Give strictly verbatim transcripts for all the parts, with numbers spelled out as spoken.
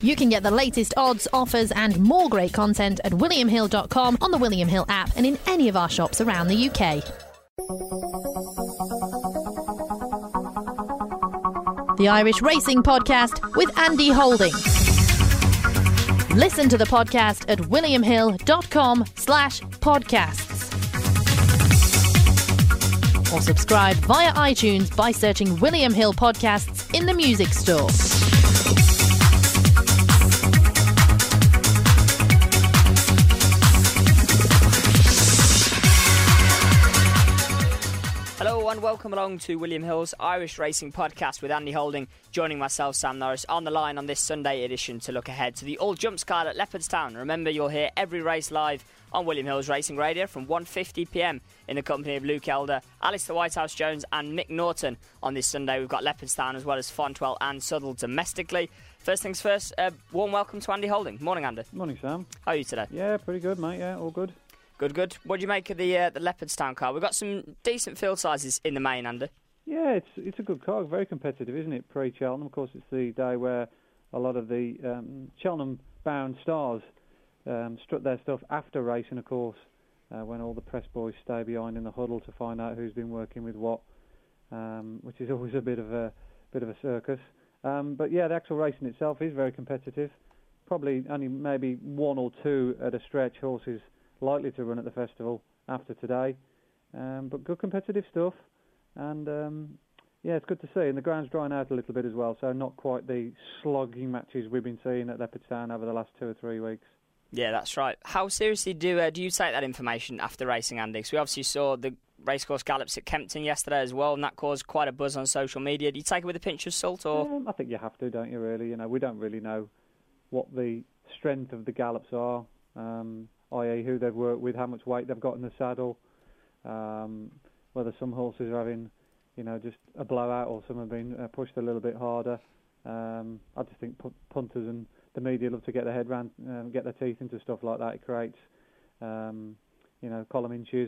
You can get the latest odds, offers and more great content at william hill dot com, on the William Hill app and in any of our shops around the U K. The Irish Racing Podcast with Andy Holding. Listen to the podcast at william hill dot com slash podcasts. Or subscribe via iTunes by searching William Hill Podcasts in the music store. Hello and welcome along to William Hill's Irish Racing Podcast with Andy Holding, joining myself, Sam Norris, on the line on this Sunday edition to look ahead to the All Jumps card at Leopardstown. Remember, you'll hear every race live on William Hill's Racing Radio from one fifty p m in the company of Luke Elder, Alistair Whitehouse-Jones and Mick Norton. On this Sunday, we've got Leopardstown as well as Fontwell and Southwell domestically. First things first, uh, warm welcome to Andy Holding. Morning, Andy. Morning, Sam. How are you today? Yeah, pretty good, mate. Yeah, all good. Good, good. What do you make of the uh, the Leopardstown car? We've got some decent field sizes in the main, Andy. Yeah, it's it's a good car. Very competitive, isn't it? Pre-Cheltenham, of course, it's the day where a lot of the um, Cheltenham-bound stars um, strut their stuff after racing, of course, uh, when all the press boys stay behind in the huddle to find out who's been working with what, um, which is always a bit of a bit of a circus. Um, but yeah, the actual racing itself is very competitive. Probably only maybe one or two at a stretch horses likely to run at the festival after today, um, but good competitive stuff, and um, yeah, it's good to see. And the ground's drying out a little bit as well, so not quite the slogging matches we've been seeing at Leopardstown over the last two or three weeks. Yeah, that's right. How seriously do uh, do you take that information after racing, Andy? Because we obviously saw the racecourse gallops at Kempton yesterday as well, and that caused quite a buzz on social media. Do you take it with a pinch of salt, or? Um, I think you have to, don't you? Really, you know, we don't really know what the strength of the gallops are. Um, that is who they've worked with, how much weight they've got in the saddle, um, whether some horses are having, you know, just a blowout or some have been uh, pushed a little bit harder. Um, I just think pu- punters and the media love to get their head round, um, get their teeth into stuff like that. It creates, um, you know, column inches.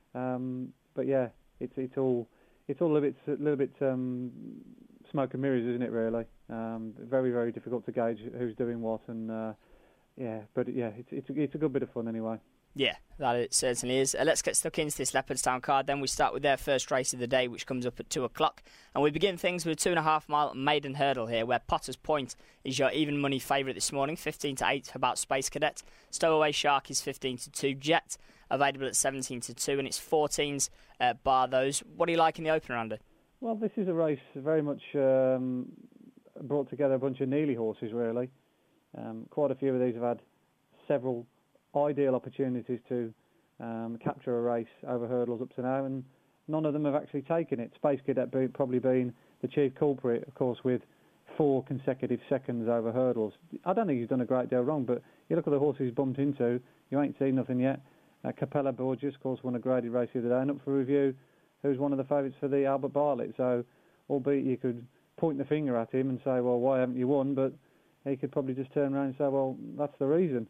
Um, but yeah, it's it's all it's all a little bit a little bit um, smoke and mirrors, isn't it? Really, um, very very difficult to gauge who's doing what and. Uh, Yeah, but yeah, it's it's a, it's a good bit of fun anyway. Yeah, that it certainly is. Uh, let's get stuck into this Leopardstown card. Then we start with their first race of the day, which comes up at two o'clock, and we begin things with a two and a half mile maiden hurdle here, where Potter's Point is your even money favourite this morning, fifteen to eight about Space Cadet. Stowaway Shark is fifteen to two. Jet available at seventeen to two, and it's fourteens uh, bar those. What do you like in the opener, Andy? Well, this is a race very much um, brought together a bunch of Neely horses, really. Um, quite a few of these have had several ideal opportunities to um, capture a race over hurdles up to now, and none of them have actually taken it. Space Cadet be, probably being the chief culprit, of course, with four consecutive seconds over hurdles. I don't think he's done a great deal wrong, but you look at the horses he's bumped into, you ain't seen nothing yet. Uh, Capella Borges, of course, won a graded race the other day, and up for review, who's one of the favourites for the Albert Bartlett. So, albeit you could point the finger at him and say, well, why haven't you won? But he could probably just turn around and say, well, that's the reason.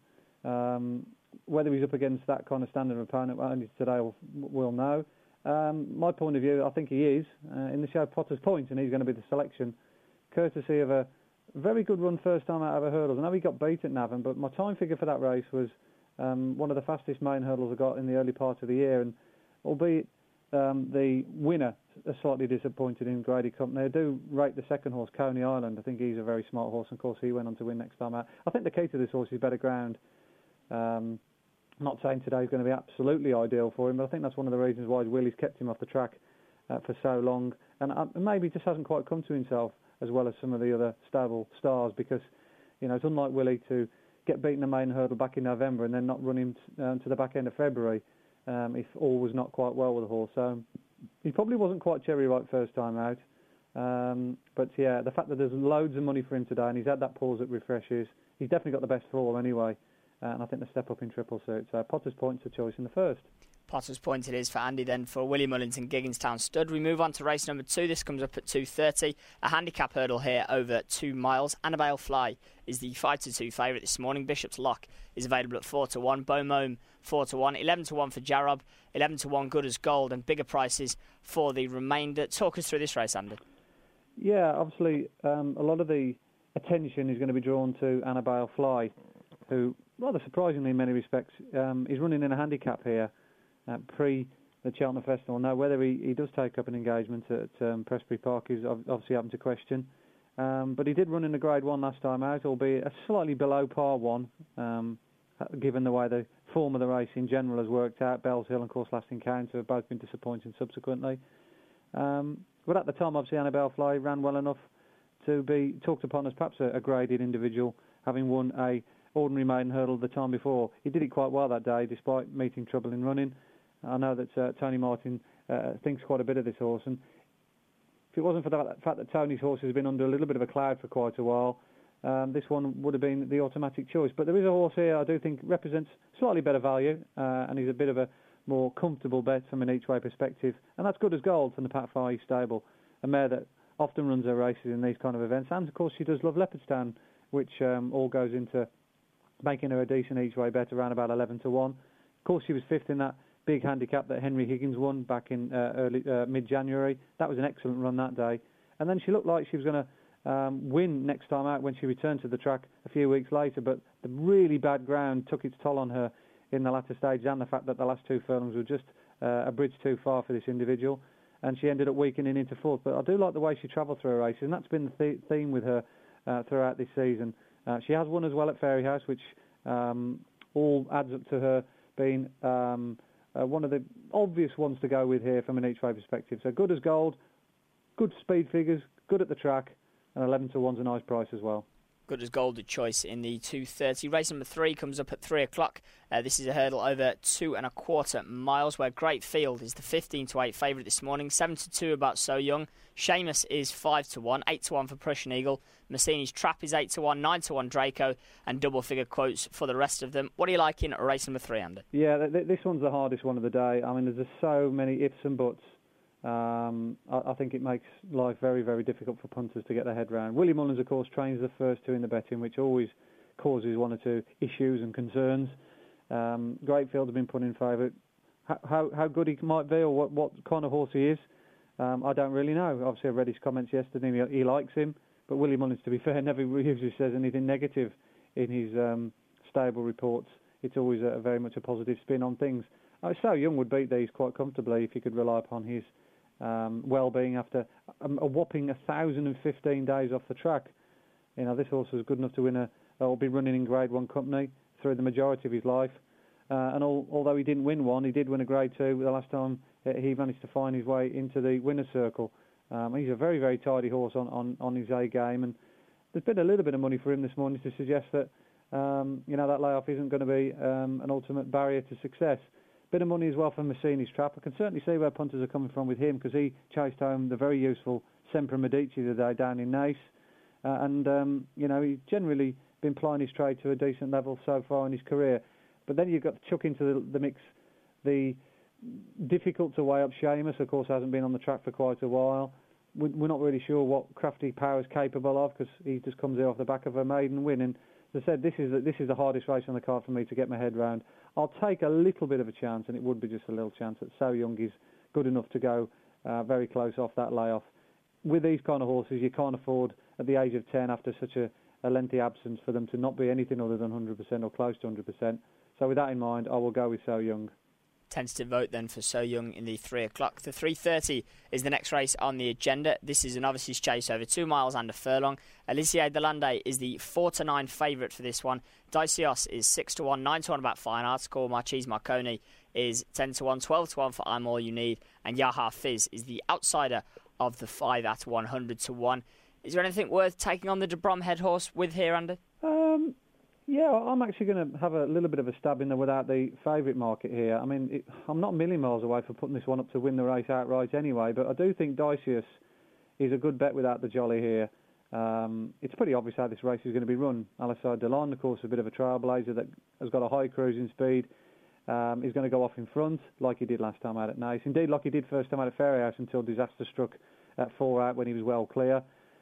Um, whether he's up against that kind of standard of opponent only today we'll, we'll know. Um, my point of view, I think he is, uh, in the show Potter's Point, and he's going to be the selection, courtesy of a very good run first time out of a hurdle. I know he got beat at Navan, but my time figure for that race was um, one of the fastest main hurdles I got in the early part of the year, and albeit um, the winner are slightly disappointed in Grady Company. I do rate the second horse, Coney Island. I think he's a very smart horse, and of course he went on to win next time out. I think the key to this horse is better ground. Um, I'm not saying today's going to be absolutely ideal for him, but I think that's one of the reasons why Willie's kept him off the track uh, for so long, and uh, maybe just hasn't quite come to himself as well as some of the other stable stars, because you know it's unlike Willie to get beaten the main hurdle back in November and then not run him t- um, to the back end of February um, if all was not quite well with the horse. So he probably wasn't quite cherry ripe first time out. Um, but yeah, the fact that there's loads of money for him today and he's had that pause that refreshes, he's definitely got the best form anyway. Uh, and I think the step up in triple suit. So Potter's Point's a choice in the first. Potter's Point it is for Andy then for Willie Mullington Gigginstown Stud. We move on to race number two. This comes up at two thirty. A handicap hurdle here over two miles. Annabelle Fly is the five to two favourite this morning. Bishop's Lock is available at four to one. Beaumont four to one. eleven to one for Jarob. eleven to one Good as Gold. And bigger prices for the remainder. Talk us through this race, Andy. Yeah, obviously um, a lot of the attention is going to be drawn to Annabelle Fly, who, rather surprisingly in many respects, um, is running in a handicap here uh, pre the Cheltenham Festival. Now, whether he, he does take up an engagement at um, Prestbury Park is obviously open to question. Um, but he did run in the Grade one last time out, albeit a slightly below par one, um, given the way the form of the race in general has worked out. Bells Hill and Course Last Encounter have both been disappointing subsequently. Um, but at the time, obviously, Annabelle Fly ran well enough to be talked upon as perhaps a, a graded individual, having won a ordinary maiden hurdle the time before. He did it quite well that day, despite meeting trouble in running. I know that uh, Tony Martin uh, thinks quite a bit of this horse, and if it wasn't for the fact that Tony's horse has been under a little bit of a cloud for quite a while, um, this one would have been the automatic choice. But there is a horse here I do think represents slightly better value, uh, and he's a bit of a more comfortable bet from an each-way perspective, and that's Good as Gold from the Pat Fahey stable, a mare that often runs her races in these kind of events, and of course she does love Leopardstown, which um, all goes into making her a decent each-way bet around about eleven to one. Of course, she was fifth in that big handicap that Henry Higgins won back in uh, early uh, mid-January. That was an excellent run that day. And then she looked like she was going to um, win next time out when she returned to the track a few weeks later, but the really bad ground took its toll on her in the latter stage, and the fact that the last two furlongs were just uh, a bridge too far for this individual, and she ended up weakening into fourth. But I do like the way she travelled through her races, and that's been the th- theme with her uh, throughout this season. Uh, she has won as well at Fairyhouse, which um, all adds up to her being um, uh, one of the obvious ones to go with here from an each-way perspective. So Good as Gold, good speed figures, good at the track, and eleven to one's a nice price as well. Good as Gold, a choice in the two thirty. Race number three comes up at three o'clock. Uh, this is a hurdle over two and a quarter miles, where Great Field is the fifteen to eight favourite this morning. seven to two about So Young. Seamus is five to one. eight to one for Prussian Eagle. Massini's Trap is eight to one. nine to one Draco. And double figure quotes for the rest of them. What are you liking at race number three, Andy? Yeah, th- th- this one's the hardest one of the day. I mean, there's just so many ifs and buts. Um, I, I think it makes life very, very difficult for punters to get their head round. Willie Mullins, of course, trains the first two in the betting, which always causes one or two issues and concerns. Um, Greatfield has been put in favourite. How, how, how good he might be, or what, what kind of horse he is, um, I don't really know. Obviously, I read his comments yesterday. He, he likes him, but Willie Mullins, to be fair, never usually says anything negative in his um, stable reports. It's always a, a very much a positive spin on things. Uh, So Young would beat these quite comfortably if he could rely upon his Um, well-being after a, a whopping one thousand fifteen days off the track. You know, this horse was good enough to win a, or be running in Grade one company through the majority of his life. Uh, and all, although he didn't win one, he did win a Grade two the last time he managed to find his way into the winner's circle. Um, he's a very, very tidy horse on, on, on his A game, and there's been a little bit of money for him this morning to suggest that um, you know that layoff isn't going to be um, an ultimate barrier to success. Bit of money as well for Massini's Trap. I can certainly see where punters are coming from with him, because he chased home the very useful Sempre Medici the day down in Naas. Uh, and, um, you know, he's generally been plying his trade to a decent level so far in his career. But then you've got to chuck into the, the mix the difficult to weigh up Seamus, of course, hasn't been on the track for quite a while. We're not really sure what Crafty Power's capable of, because he just comes here off the back of a maiden win. And as I said, this is, this is the hardest race on the card for me to get my head round. I'll take a little bit of a chance, and it would be just a little chance that So Young is good enough to go uh, very close off that layoff. With these kind of horses, you can't afford, at the age of ten, after such a, a lengthy absence, for them to not be anything other than one hundred percent or close to one hundred percent. So with that in mind, I will go with So Young. Tentative vote then for So Young in the three o'clock. The three thirty is the next race on the agenda. This is an novice's chase over two miles and a furlong. Alicia de Lande is the four to nine favourite for this one. Dicios is six to one, nine to one about Fine Article. Marchese Marconi is ten to one, twelve to one for I'm All You Need. And Yaha Fizz is the outsider of the five at one hundred to one. Is there anything worth taking on the De Bromhead horse with here, Andy? Um... Yeah, I'm actually going to have a little bit of a stab in there without the favourite market here. I mean, it, I'm not a million miles away from putting this one up to win the race outright anyway, but I do think Dicius is a good bet without the jolly here. Um, it's pretty obvious how this race is going to be run. Alicia de Lande, of course, a bit of a trailblazer that has got a high cruising speed. Um, he's going to go off in front like he did last time out at Naas. Indeed, like he did first time out at Fairyhouse until disaster struck at four out when he was well clear.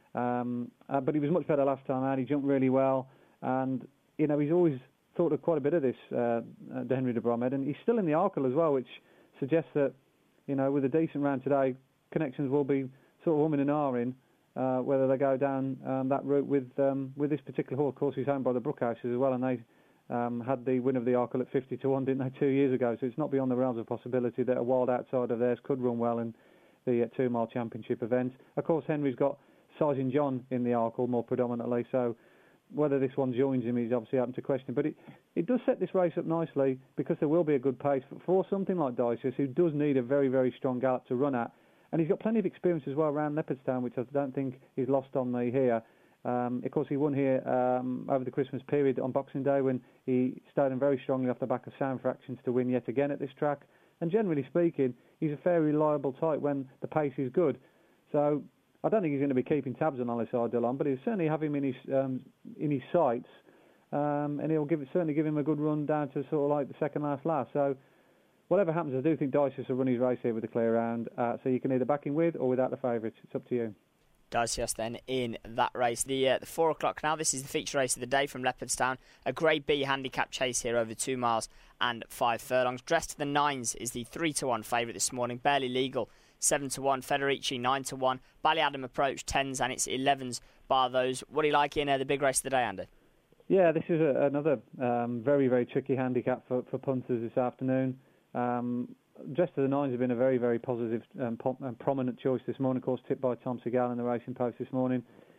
Um, uh, but he was much better last time out. He jumped really well, and you know, he's always thought of quite a bit of this, uh, uh, Henry de Bromhead, and he's still in the Arkle as well, which suggests that, you know, with a decent round today, connections will be sort of umming and ahhing uh, whether they go down um, that route with um, with this particular horse. Of course, he's owned by the Brookhouses as well, and they um, had the win of the Arkle at fifty to one, didn't they, two years ago? So it's not beyond the realms of possibility that a wild outside of theirs could run well in the uh, two-mile championship event. Of course, Henry's got Sizing John in the Arkle more predominantly, so whether this one joins him is obviously open to question. But it, it does set this race up nicely because there will be a good pace for, for something like Dices, who does need a very, very strong gallop to run at. And he's got plenty of experience as well around Leopardstown, which I don't think is lost on me here. Um, of course, he won here um, over the Christmas period on Boxing Day when he started very strongly off the back of sound fractions to win yet again at this track. And generally speaking, he's a fairly reliable type when the pace is good. So I don't think he's going to be keeping tabs on Alice Ardilon, but he'll certainly have him in his um, in his sights, um, and he'll give it, certainly give him a good run down to sort of like the second last last. So whatever happens, I do think Dices will run his race here with the clear round. Uh, so you can either back him with or without the favourites. It's up to you. Dices then in that race. The uh, the four o'clock now. This is the feature race of the day from Leopardstown. A Grade B handicap chase here over two miles and five furlongs. Dressed to the nines is the three to one favourite this morning. Barely Legal seven to one, Federici nine to one, Ballyadam Approach tens, and it's elevens bar those. What do you like in uh, the big race of the day, Andy? Yeah, this is a, another um, very, very tricky handicap for, for punters this afternoon. Um, Dressed to the Nines have been a very, very positive um, pom- and prominent choice this morning, of course, tipped by Tom Segal in the Racing Post this morning.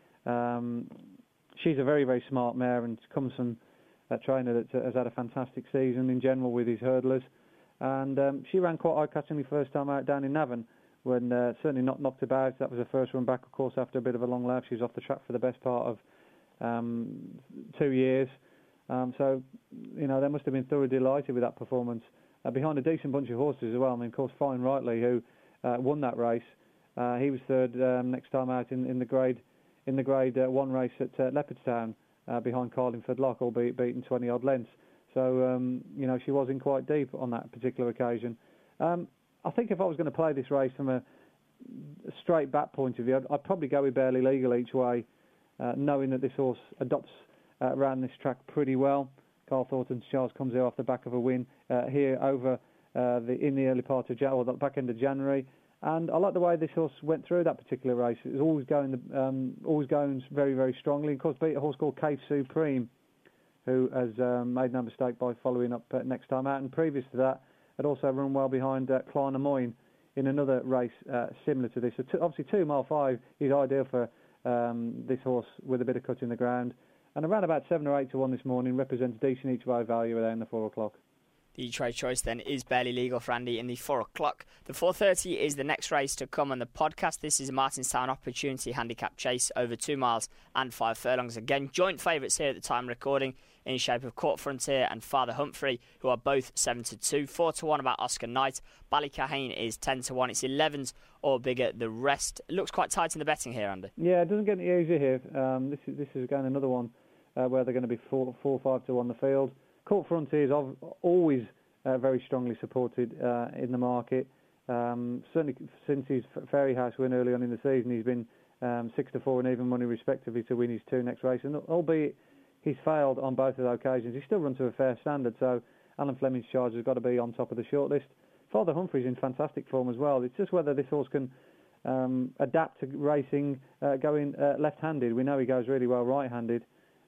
Um, she's a very, very smart mare and comes from a trainer that has had a fantastic season in general with his hurdlers. And um, she ran quite eye-catchingly first time out down in Navan, when uh, certainly not knocked about. That was her first run back, of course, after a bit of a long laugh. She was off the track for the best part of um, two years. Um, so, you know, they must have been thoroughly delighted with that performance. Uh, behind a decent bunch of horses as well. I mean, of course, Fine Rightly, who uh, won that race, uh, he was third um, next time out in, in the grade in the grade uh, one race at uh, Leopardstown, uh, behind Carlingford Lock, albeit beaten twenty odd lengths. So, um, you know, she was in quite deep on that particular occasion. Um, I think if I was going to play this race from a, a straight bat point of view, I'd, I'd probably go with Barely Legal each way, uh, knowing that this horse adopts uh, around this track pretty well. Carl Thornton's Charles comes here off the back of a win uh, here over uh, the in the early part of Jan- or the back end of January, and I like the way this horse went through that particular race. It was always going, um, always going very, very strongly. Of course, beat a horse called Cave Supreme, who has um, made no mistake by following up uh, next time out, and previous to that, had also run well behind uh, Clara Moyne in another race uh, similar to this. So t- obviously, two mile five is ideal for um, this horse with a bit of cut in the ground. And around about seven or eight to one this morning represents decent each way value there in the four o'clock. The trade choice then is Barely Legal for Andy in the four o'clock. The four thirty is the next race to come on the podcast. This is a Martinstown Opportunity Handicap Chase over two miles and five furlongs. Again, joint favourites here at the time of recording in shape of Court Frontier and Father Humphrey, who are both seven to two. four to one about Oscar Knight. Ballycahane is ten to one. It's elevens or bigger. The rest looks quite tight in the betting here, Andy. Yeah, it doesn't get any easier here. Um, this is this is again another one uh, where they're going to be four, four, five to one the field. Court Frontier is ov- always uh, very strongly supported uh, in the market. Um, certainly since his Fairy House win early on in the season, he's been um, six to four and even money respectively to win his two next races. And albeit he's failed on both of those occasions, he's still run to a fair standard. So Alan Fleming's charge has got to be on top of the shortlist. Father Humphrey's in fantastic form as well. It's just whether this horse can um, adapt to racing uh, going uh, left-handed. We know he goes really well right-handed,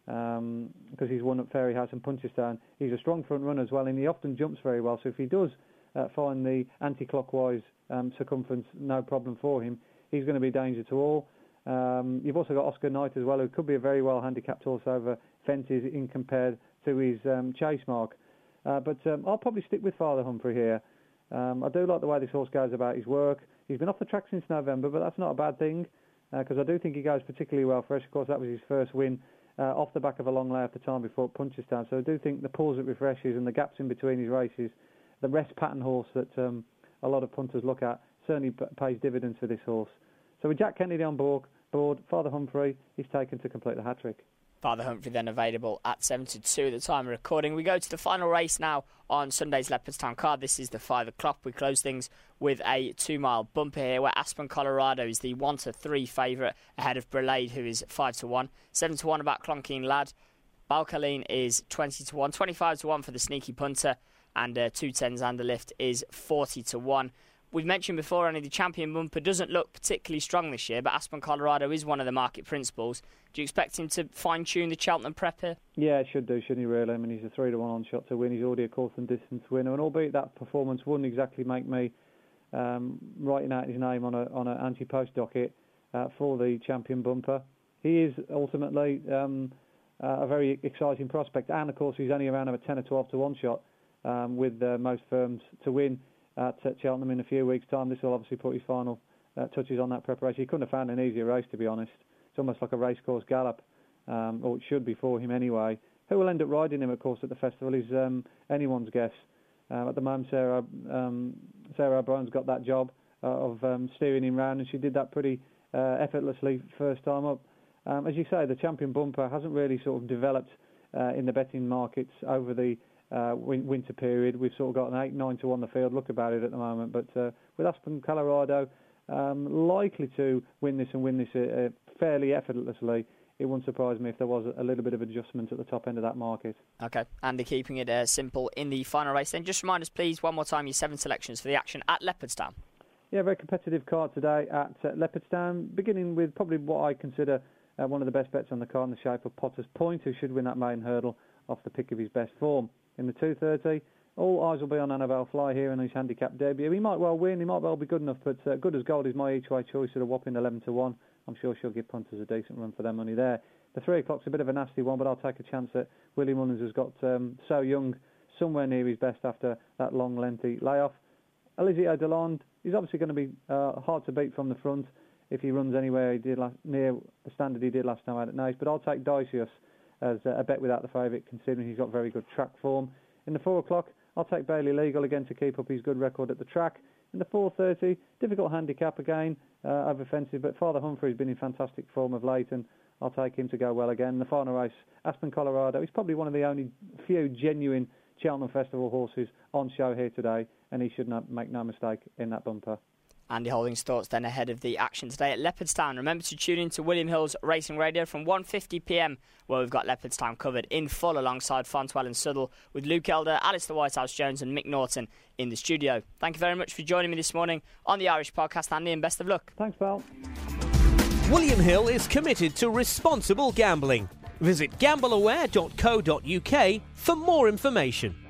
Um, because he's won at Fairy House and Punchestown. He's a strong front runner as well, and he often jumps very well. So if he does uh, find the anti-clockwise um, circumference no problem for him, he's going to be danger to all. Um, you've also got Oscar Knight as well, who could be a very well handicapped horse over fences in compared to his um, chase mark. Uh, but um, I'll probably stick with Father Humphrey here. Um, I do like the way this horse goes about his work. He's been off the track since November, but that's not a bad thing, because uh, I do think he goes particularly well fresh. Of course, that was his first win Uh, off the back of a long lay off the time before Punchestown. So I do think the pause it refreshes and the gaps in between his races, the rest pattern horse that um, a lot of punters look at, certainly p- pays dividends for this horse. So with Jack Kennedy on board, board Father Humphrey is taken to complete the hat-trick. Father Humphrey then available at seven to two at the time of recording. We go to the final race now on Sunday's Leopardstown card. This is the five o'clock. We close things with a two-mile bumper here where Aspen, Colorado is the one to three favourite ahead of Brelade, who is five to one. seven to one about Clonkeen Lad. Balcaline is twenty to one. twenty-five to one for the Sneaky Punter. And uh, two tens and the lift is forty to one. we've mentioned before, Andy, the Champion Bumper doesn't look particularly strong this year, but Aspen Colorado is one of the market principals. Do you expect him to fine-tune the Cheltenham prep here? Yeah, should do, shouldn't he, really? I mean, he's a three to one on shot to win. He's already a course and distance winner, and albeit that performance wouldn't exactly make me um, writing out his name on a on an anti-post docket uh, for the Champion Bumper, he is ultimately um, uh, a very exciting prospect, and of course he's only around a ten or twelve to one shot um, with uh, most firms to win at Cheltenham in a few weeks' time. This will obviously put his final uh, touches on that preparation. He couldn't have found an easier race, to be honest. It's almost like a racecourse gallop, um, or it should be for him anyway. Who will end up riding him, of course, at the festival is um, anyone's guess. Uh, at the moment, Sarah um, Sarah O'Brien's got that job uh, of um, steering him round, and she did that pretty uh, effortlessly first time up. Um, as you say, the Champion Bumper hasn't really sort of developed uh, in the betting markets over the uh, win- winter period. We've sort of got an eight, nine to one the field look about it at the moment, but uh, with Aspen Colorado um, likely to win this and win this uh, fairly effortlessly, it wouldn't surprise me if there was a little bit of adjustment at the top end of that market. OK, Andy, keeping it uh, simple in the final race. Then just remind us, please, one more time, your seven selections for the action at Leopardstown. Yeah, very competitive card today at uh, Leopardstown, beginning with probably what I consider uh, one of the best bets on the card in the shape of Potter's Point, who should win that main hurdle off the pick of his best form. In the two thirty, all eyes will be on Annabelle Fly here in his handicap debut. He might well win, he might well be good enough, but uh, Good as Gold is my each-way choice at a whopping eleven to one. I'm sure she'll give punters a decent run for their money there. The three o'clock's a bit of a nasty one, but I'll take a chance that Willie Mullins has got um, So Young somewhere near his best after that long, lengthy layoff. Eliseo Delande, he's obviously going to be uh, hard to beat from the front if he runs anywhere he did last, near the standard he did last time out at Naas, but I'll take Daisius as a bet without the favourite, considering he's got very good track form. In the four o'clock, I'll take Bailey Legal again to keep up his good record at the track. In the four thirty, difficult handicap again, uh, over fences, but Father Humphrey's been in fantastic form of late, and I'll take him to go well again. The final race, Aspen Colorado, he's probably one of the only few genuine Cheltenham Festival horses on show here today, and he should not make no mistake in that bumper. Andy Holding's thoughts then ahead of the action today at Leopardstown. Remember to tune in to William Hill's Racing Radio from one fifty p m, where we've got Leopardstown covered in full alongside Fontwell and Southall, with Luke Elder, Alistair Whitehouse-Jones and Mick Norton in the studio. Thank you very much for joining me this morning on the Irish Podcast, Andy, and best of luck. Thanks, pal. William Hill is committed to responsible gambling. Visit gamble aware dot co dot uk for more information.